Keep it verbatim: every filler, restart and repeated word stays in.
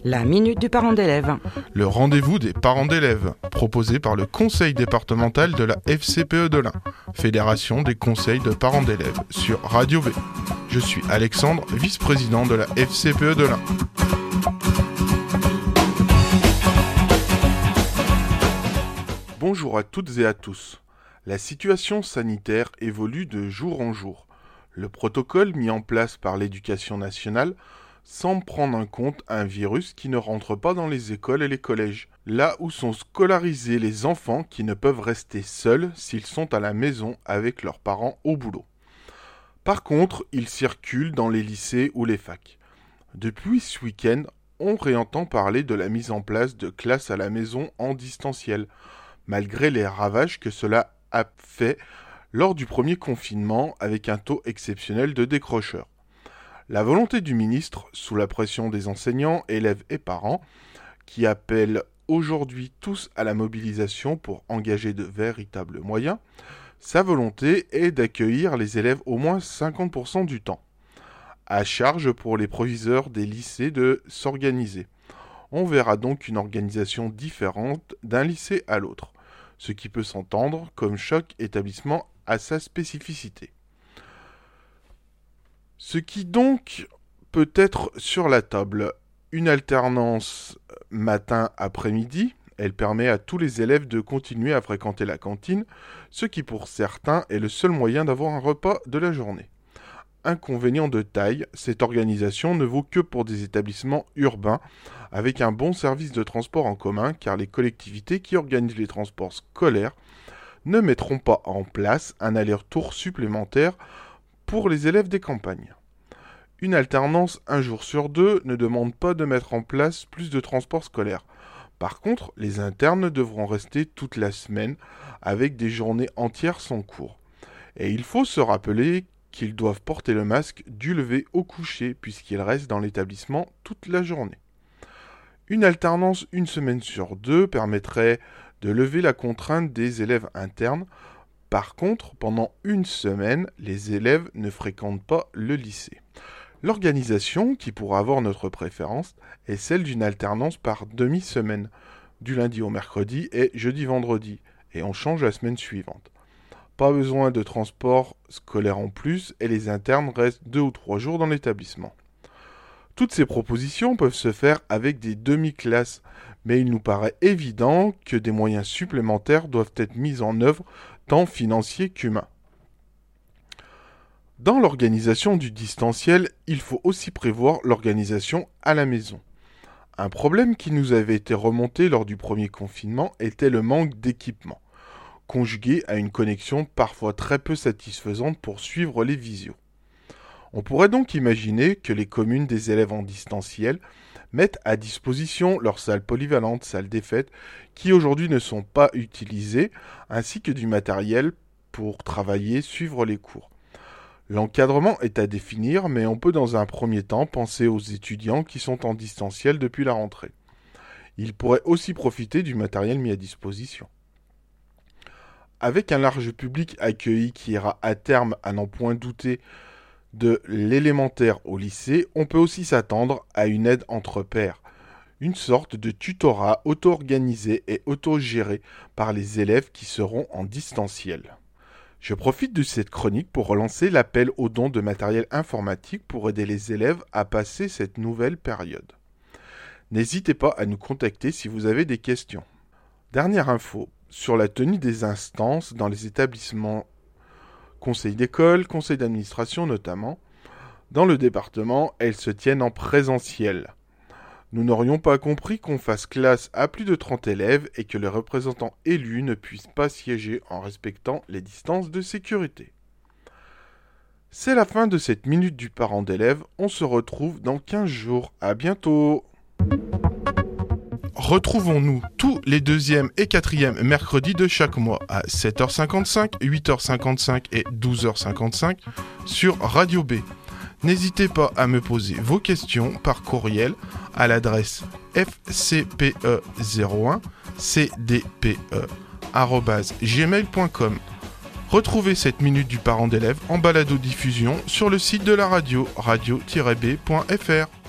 La minute du parent d'élève. Le rendez-vous des parents d'élèves, proposé par le conseil départemental de la F C P E de l'Ain, Fédération des conseils de parents d'élèves, sur Radio B. Je suis Alexandre, vice-président de la F C P E de l'Ain. Bonjour à toutes et à tous. La situation sanitaire évolue de jour en jour. Le protocole mis en place par l'Éducation nationale semble prendre en compte un virus qui ne rentre pas dans les écoles et les collèges, là où sont scolarisés les enfants qui ne peuvent rester seuls s'ils sont à la maison avec leurs parents au boulot. Par contre, il circule dans les lycées ou les facs. Depuis ce week-end, on réentend parler de la mise en place de classes à la maison en distanciel, malgré les ravages que cela a fait lors du premier confinement avec un taux exceptionnel de décrocheurs. La volonté du ministre, sous la pression des enseignants, élèves et parents, qui appellent aujourd'hui tous à la mobilisation pour engager de véritables moyens, sa volonté est d'accueillir les élèves au moins cinquante pour cent du temps. À charge pour les proviseurs des lycées de s'organiser. On verra donc une organisation différente d'un lycée à l'autre, ce qui peut s'entendre comme chaque établissement à sa spécificité. Ce qui donc peut être sur la table, une alternance matin-après-midi, elle permet à tous les élèves de continuer à fréquenter la cantine, ce qui pour certains est le seul moyen d'avoir un repas de la journée. Inconvénient de taille, cette organisation ne vaut que pour des établissements urbains avec un bon service de transport en commun, car les collectivités qui organisent les transports scolaires ne mettront pas en place un aller-retour supplémentaire pour les élèves des campagnes. Une alternance un jour sur deux ne demande pas de mettre en place plus de transports scolaires. Par contre, les internes devront rester toute la semaine avec des journées entières sans cours. Et il faut se rappeler qu'ils doivent porter le masque du lever au coucher puisqu'ils restent dans l'établissement toute la journée. Une alternance une semaine sur deux permettrait de lever la contrainte des élèves internes. Par contre, pendant une semaine, les élèves ne fréquentent pas le lycée. L'organisation, qui pourra avoir notre préférence, est celle d'une alternance par demi-semaine, du lundi au mercredi et jeudi-vendredi, et on change la semaine suivante. Pas besoin de transport scolaire en plus, et les internes restent deux ou trois jours dans l'établissement. Toutes ces propositions peuvent se faire avec des demi-classes, mais il nous paraît évident que des moyens supplémentaires doivent être mis en œuvre, tant financiers qu'humains. Dans l'organisation du distanciel, il faut aussi prévoir l'organisation à la maison. Un problème qui nous avait été remonté lors du premier confinement était le manque d'équipement, conjugué à une connexion parfois très peu satisfaisante pour suivre les visios. On pourrait donc imaginer que les communes des élèves en distanciel mettent à disposition leurs salles polyvalentes, salles des fêtes, qui aujourd'hui ne sont pas utilisées, ainsi que du matériel pour travailler, suivre les cours. L'encadrement est à définir, mais on peut dans un premier temps penser aux étudiants qui sont en distanciel depuis la rentrée. Ils pourraient aussi profiter du matériel mis à disposition. Avec un large public accueilli qui ira à terme à n'en point douter de l'élémentaire au lycée, on peut aussi s'attendre à une aide entre pairs, une sorte de tutorat auto-organisé et auto-géré par les élèves qui seront en distanciel. Je profite de cette chronique pour relancer l'appel aux dons de matériel informatique pour aider les élèves à passer cette nouvelle période. N'hésitez pas à nous contacter si vous avez des questions. Dernière info, sur la tenue des instances dans les établissements conseil d'école, conseil d'administration notamment. Dans le département, elles se tiennent en présentiel. Nous n'aurions pas compris qu'on fasse classe à plus de trente élèves et que les représentants élus ne puissent pas siéger en respectant les distances de sécurité. C'est la fin de cette minute du parent d'élève. On se retrouve dans quinze jours. À bientôt. Retrouvons-nous tous les deuxième et quatrième mercredis de chaque mois à sept heures cinquante-cinq, huit heures cinquante-cinq et douze heures cinquante-cinq sur Radio B. N'hésitez pas à me poser vos questions par courriel à l'adresse f c p e zéro un c d p e arobase gmail point com. Retrouvez cette minute du parent d'élève en balado-diffusion sur le site de la radio, radio tiret b point f r.